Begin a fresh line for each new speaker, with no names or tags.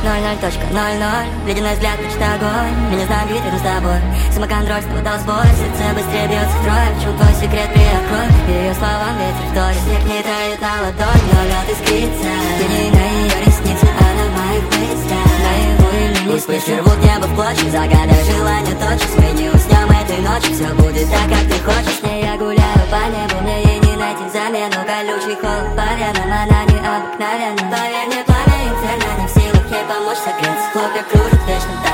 00.00. Ледяной взгляд, мечта огонь. Мы не знаем, где с тобой. Самоконтроль, снова дал сбой. Сердце быстрее бьется втрое. В чем твой секрет, приоткрой. Ее словам ветер вторит. Снег не тает на ладонь, но лед искрится. Тени на ее ресницы, она в моих мыслях. Наяву или не спишь, рвут небо в клочья. Загадай желание точно. Мы не уснем этой ночью. Все будет так, как ты хочешь. С ней я гуляю по небу. Мне ей не найти замену. Колючий холод по венам, она необыкновенна. Поверь мне, пламя инферно не в силах ей помочь согреться. Хлопья кружат вечно так.